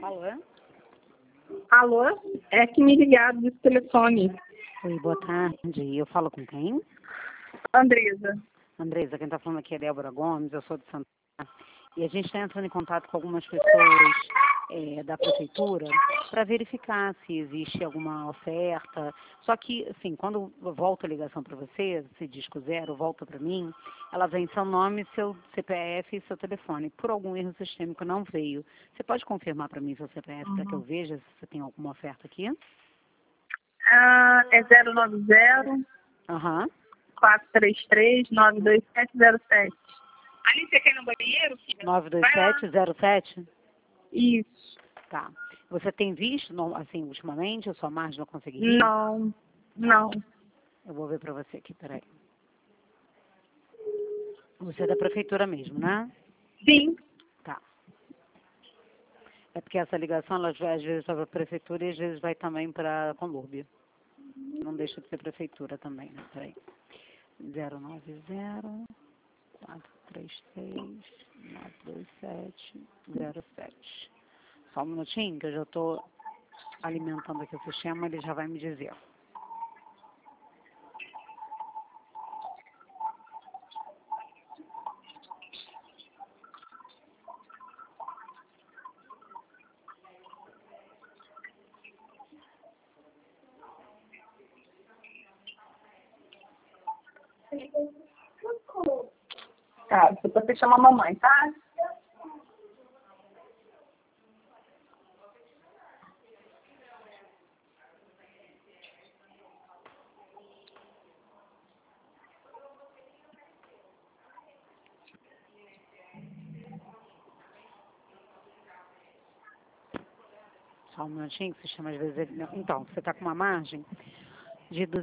Alô? Alô? É que me ligaram desse telefone. Oi, boa tarde. Eu falo com quem? Andresa. Andresa, quem está falando aqui é Débora Gomes, eu sou de Santa Catarina. E a gente está entrando em contato com algumas pessoas da prefeitura para verificar se existe alguma oferta. Só que, assim, quando volta a ligação para você, se disco zero, volta para mim, ela vem seu nome, seu CPF e seu telefone. Por algum erro sistêmico não veio. Você pode confirmar para mim seu CPF para que eu veja se você tem alguma oferta aqui? É 090 Aham. 433-92707. Ali, você quer ir no banheiro, filha? 92707? Isso. Tá. Você tem visto, assim, ultimamente, a sua margem não conseguiria? Não. Eu vou ver pra você aqui, peraí. Você é da prefeitura mesmo, né? Sim. Tá. É porque essa ligação, ela vai, às vezes, para a prefeitura e às vezes vai também para a Conlúrbia. Não deixa de ser prefeitura também, né? Peraí. 090 433 92707. Só um minutinho, que eu já estou alimentando aqui o sistema, ele já vai me dizer. Tá, se você chama a mamãe, tá? Só um minutinho, que o sistema às vezes... Então, você está com uma margem de R$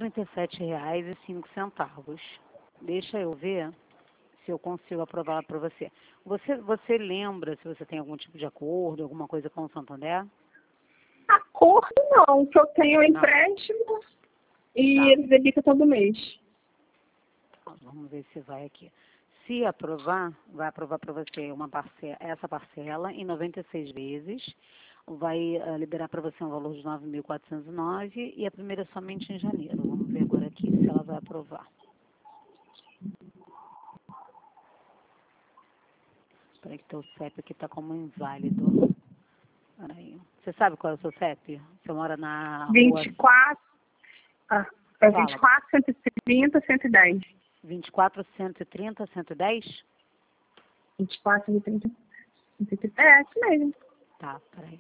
237,05. Deixa eu ver se eu consigo aprovar para você. Você lembra se você tem algum tipo de acordo, alguma coisa com o Santander? Acordo não, que eu tenho Não. empréstimo e Tá. eles debitam todo mês. Vamos ver se vai aqui. Se aprovar, vai aprovar para você essa parcela em 96 vezes. Vai liberar para você um valor de 9.409 e a primeira somente em janeiro. Vamos ver agora aqui se ela vai aprovar. Espera que teu CEP aqui está como inválido. Peraí. Você sabe qual é o seu CEP? Você mora na rua... 24, é Fala. 24, 130, 110. 24, 130, 110? 24, 130, 130. É, isso mesmo. Tá, peraí.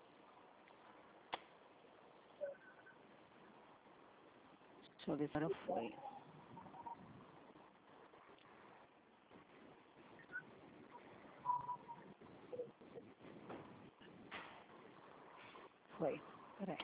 Deixa eu ver se ela foi. Foi. Peraí.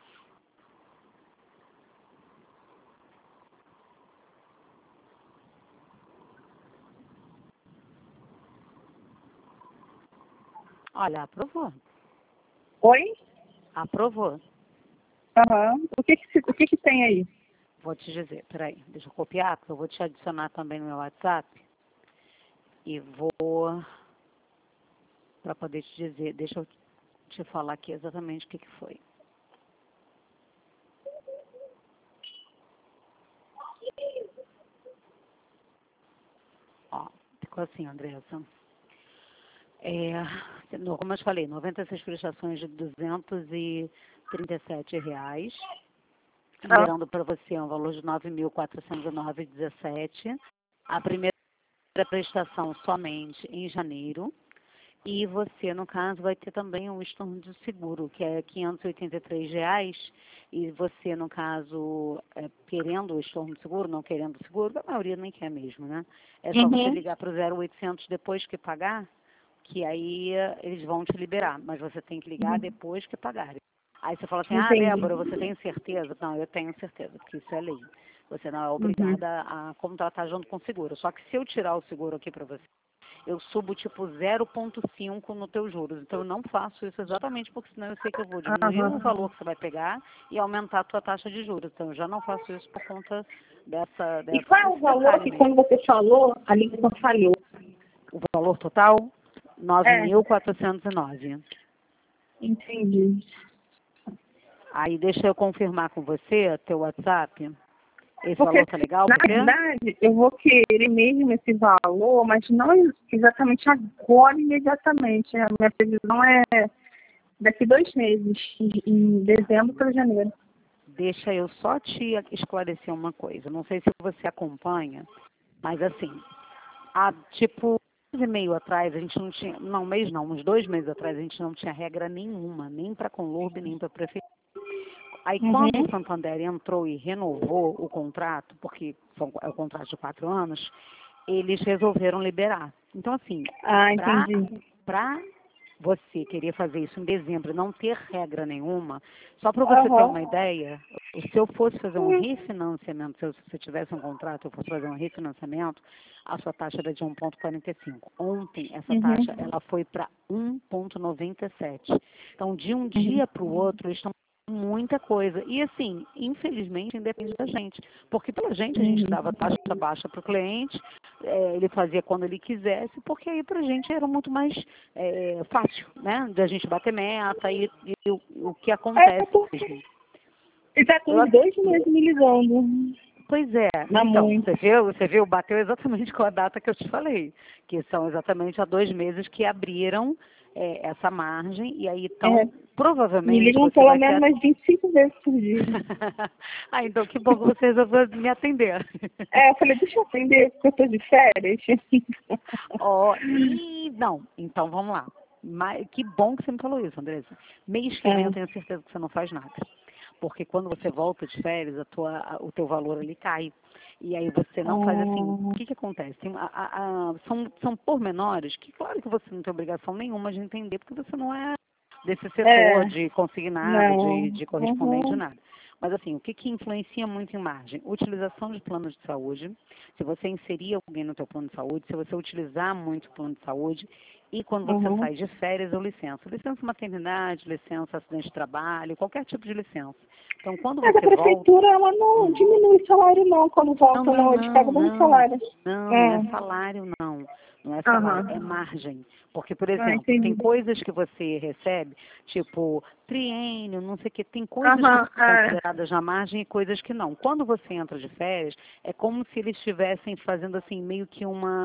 Olha, aprovou. Oi? Aprovou. Aham. O que tem aí? Vou te dizer, peraí, deixa eu copiar, porque eu vou te adicionar também no meu WhatsApp. E vou, para poder te dizer, deixa eu te falar aqui exatamente o que foi. Ó, ficou assim, Andressa. Como eu te falei, 96 prestações de R$ 237, liberando para você um valor de 9.409,17. A primeira prestação somente em janeiro. E você, no caso, vai ter também um estorno de seguro, que é R$ 583. E você, no caso, querendo o estorno de seguro, não querendo o seguro, a maioria nem quer mesmo, né? É só você ligar para o 0800 depois que pagar, que aí eles vão te liberar. Mas você tem que ligar depois que pagar. Aí você fala assim, Débora, você tem certeza? Não, eu tenho certeza, porque isso é lei. Você não é obrigada a contratar junto com o seguro. Só que se eu tirar o seguro aqui para você, eu subo tipo 0,5 no teu juros. Então eu não faço isso exatamente porque senão eu sei que eu vou diminuir o valor que você vai pegar e aumentar a tua taxa de juros. Então eu já não faço isso por conta dessa E qual é o valor que quando você falou, a ligação falhou? O valor total? 9.409. Entendi. Aí deixa eu confirmar com você, teu WhatsApp. Esse Porque, valor tá legal na pra você? verdade, eu vou querer mesmo esse valor, mas não exatamente agora, imediatamente. A minha previsão é daqui 2 meses, em dezembro para janeiro. Deixa eu só te esclarecer uma coisa. Não sei se você acompanha, mas assim, há tipo um mês e meio atrás, a gente não tinha, não, mês não, uns 2 meses atrás, a gente não tinha regra nenhuma, nem para Conlurb, nem para prefeitura. Aí quando o Uhum. Santander entrou e renovou o contrato, porque é o contrato de 4 anos, eles resolveram liberar. Então, assim, Ah, para entendi. você querer fazer isso em dezembro e não ter regra nenhuma, só para você ter Aham. uma ideia, se eu fosse fazer um refinanciamento, se você tivesse um contrato, eu fosse fazer um refinanciamento, a sua taxa era de 1,45. Ontem, essa taxa Uhum. ela foi para 1,97. Então, de um Uhum. dia para o outro, eles estão muita coisa. E assim, infelizmente, independe da gente. Porque pela gente, a gente Uhum. dava taxa baixa para o cliente, ele fazia quando ele quisesse, porque aí para a gente era muito mais fácil, né? De a gente bater meta e o que É, acontece porque mesmo. já tem Eu, uns 2 meses me ligando. pois é, Dá então, muito. você viu, bateu exatamente com a data que eu te falei, que são exatamente há 2 meses que abriram essa margem, e aí É, então, me provavelmente ligam você pelo vai menos ter. umas 25 vezes por dia. Ah, então que bom que você resolveu me atender. É, eu falei, deixa eu atender, porque eu tô de férias. Ó, e não, então vamos lá. Mas, que bom que você me falou isso, Andressa. Mês que vem eu É. tenho certeza que você não faz nada. Porque quando você volta de férias, o teu valor ali cai. E aí você não faz assim. O Ah, que que acontece? São pormenores que, claro que você não tem obrigação nenhuma de entender, porque você não é desse setor é, de consignado, não. de correspondente, Uhum, nada. Mas assim, o que que influencia muito em margem? Utilização de planos de saúde, se você inserir alguém no teu plano de saúde, se você utilizar muito o plano de saúde, e quando você uhum. sai de férias ou licença. Licença maternidade, licença acidente de trabalho, qualquer tipo de licença. Então, quando Mas a você volta. prefeitura, ela não Hum, diminui o salário, não, quando não, volta, não, não. Eles não, pagam o mesmo não. salário. Não, não é É. salário, não. Não é salário, é Aham. margem. Porque, por Ah, exemplo, tem entendi. coisas que você recebe, tipo triênio, não sei o que, tem coisas que Aham, são é. consideradas na margem e coisas que não. Quando você entra de férias, é como se eles estivessem fazendo assim, meio que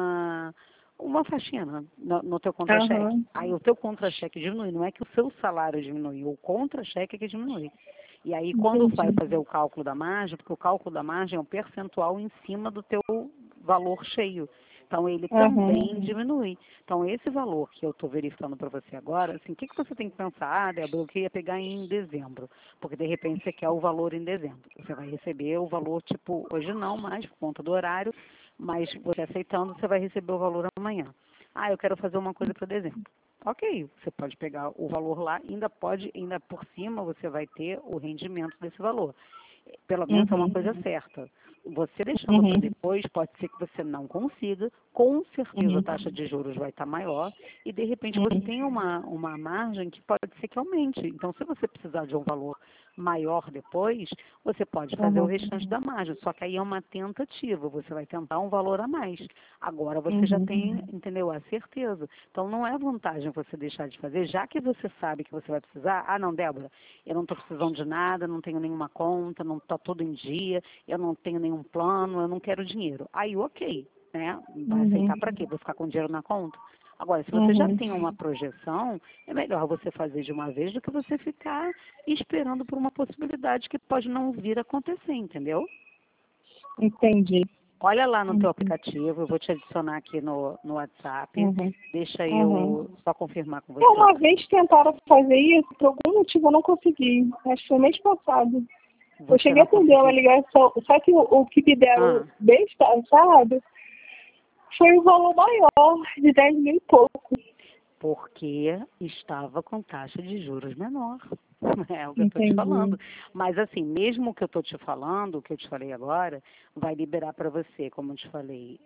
uma faxina no teu contra-cheque. Aham. Aí o teu contra-cheque diminui, não é que o seu salário diminui, o contra-cheque é que diminui. E aí, quando vai Entendi. fazer o cálculo da margem, porque o cálculo da margem é um percentual em cima do teu valor cheio. Então, ele Aham. também diminui. Então, esse valor que eu estou verificando para você agora, assim, o que, que você tem que pensar? Ah, Débora, eu queria pegar em dezembro, porque de repente você quer o valor em dezembro. Você vai receber o valor, tipo, hoje não mais, por conta do horário, mas você aceitando, você vai receber o valor amanhã. Ah, eu quero fazer uma coisa para dezembro. Ok, você pode pegar o valor lá, ainda por cima você vai ter o rendimento desse valor. Pelo menos é uma Uhum. coisa certa. Você deixando para Uhum. depois, pode ser que você não consiga, com certeza a Uhum. taxa de juros vai estar maior e de repente você Uhum. tem uma margem que pode ser que aumente. Então, se você precisar de um valor maior depois, você pode fazer o Uhum. restante da margem. Só que aí é uma tentativa, você vai tentar um valor a mais. Agora você já Uhum. tem, entendeu, a certeza. Então não é vantagem você deixar de fazer, já que você sabe que você vai precisar. Ah, não, Débora, eu não estou precisando de nada, não tenho nenhuma conta, não está tudo em dia, eu não tenho nenhum plano, eu não quero dinheiro. Aí, ok, né? Vai aceitar Uhum. para quê? Para ficar com dinheiro na conta? Agora, se você já Uhum. tem uma projeção, é melhor você fazer de uma vez do que você ficar esperando por uma possibilidade que pode não vir a acontecer, entendeu? Entendi. Olha lá no teu Uhum. aplicativo, eu vou te adicionar aqui no WhatsApp. Uhum. Deixa Uhum. eu só confirmar com É, você. uma vez tentaram fazer isso, por algum motivo eu não consegui. Acho que foi mês passado. Eu Você cheguei a não atender uma conseguiu. ligação, só que o que me deram Ah, mês passado foi um valor maior, de 10 mil e pouco. porque estava com taxa de juros menor. É o que eu estou te Entendi. falando. Mas assim, mesmo o que eu estou te falando, o que eu te falei agora, vai liberar para você, como eu te falei,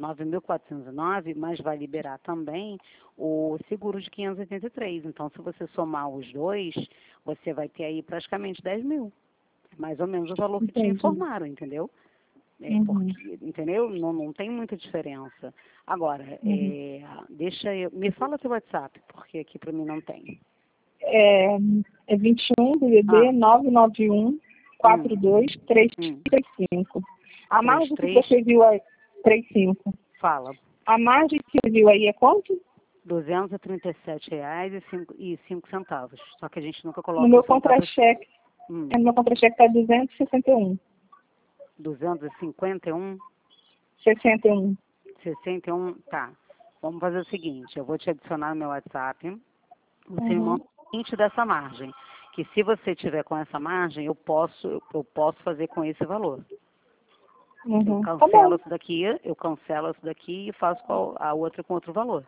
9.409, mas vai liberar também o seguro de 583. Então, se você somar os dois, você vai ter aí praticamente 10 mil. Mais ou menos o valor que te Entendi. informaram, entendeu? Uhum. Porque, entendeu? Não tem muita diferença. Agora, Uhum. me fala teu WhatsApp, porque aqui para mim não tem. é 21 DDD 991 42 335. A margem que você viu aí, 35. Fala. A margem que você viu aí é quanto? R$ 237,05. Só que a gente nunca coloca... No meu contra-cheque. No meu contra-cheque está 261. 251? 61. 61, tá. Vamos fazer o seguinte, eu vou te adicionar no meu WhatsApp, você me manda o print dessa margem, que se você tiver com essa margem, eu posso fazer com esse valor. Eu cancelo isso daqui e faço a outra com outro valor.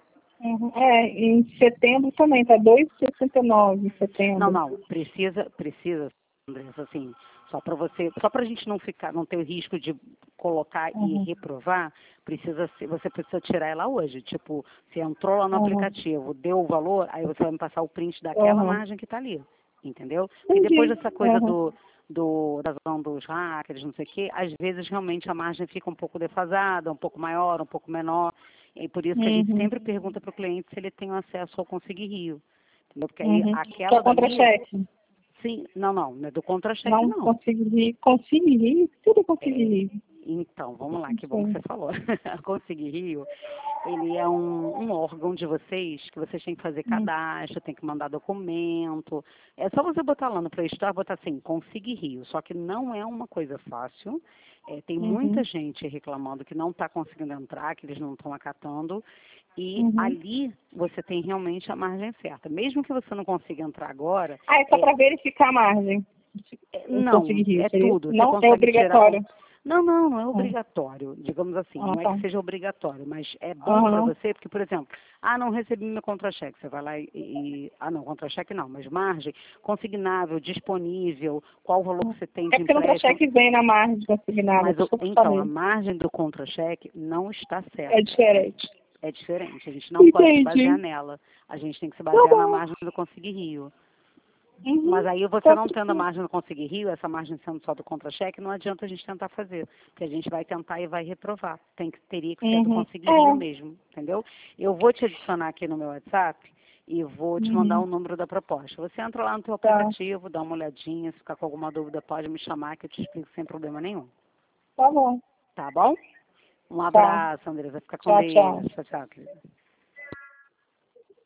Em setembro também, tá 2,69 em setembro. Não, precisa, Andressa, assim, só pra gente não ter o risco de colocar e reprovar, você precisa tirar ela hoje. Tipo, você entrou lá no aplicativo, deu o valor, aí você vai me passar o print daquela margem que tá ali, entendeu? E depois dessa coisa da razão dos hackers, não sei o quê, às vezes realmente a margem fica um pouco defasada, um pouco maior, um pouco menor, e por isso que a gente sempre pergunta para o cliente se ele tem acesso ao Conseguir Rio, entendeu? Porque aí aquela contra-cheque. Sim, não é do contra-cheque, não. Conseguir tudo é Conseguir Rio. Então, vamos lá, que bom que você falou. Conseguir Rio, ele é um órgão de vocês, que vocês têm que fazer cadastro, tem que mandar documento. É só você botar lá no Play Store, botar assim, Conseguir Rio. Só que não é uma coisa fácil. Tem muita gente reclamando que não está conseguindo entrar, que eles não estão acatando. E ali você tem realmente a margem certa. Mesmo que você não consiga entrar agora... é só para verificar a margem. Não, é tudo. Não é obrigatório. Não é obrigatório, digamos assim, não é que seja obrigatório, mas é bom para você, porque, por exemplo, não recebi meu contra-cheque, você vai lá não, contra-cheque não, mas margem, consignável, disponível, qual o valor que você tem de empréstimo. Porque o contra-cheque vem na margem de consignável. Mas, então, a margem do contra-cheque não está certa. É diferente. É diferente, a gente não pode se basear nela, a gente tem que se basear na margem do Conseguir Rio. Mas aí você não tendo a margem do Conseguir Rio, essa margem sendo só do contra-cheque, não adianta a gente tentar fazer, porque a gente vai tentar e vai reprovar. Teria que ser do Conseguir Rio mesmo, entendeu? Eu vou te adicionar aqui no meu WhatsApp e vou te mandar o número da proposta. Você entra lá no teu aplicativo, dá uma olhadinha, se ficar com alguma dúvida pode me chamar que eu te explico sem problema nenhum. Tá bom. Tá bom? Um abraço, Andressa. Fica com Deus. Tchau, querida.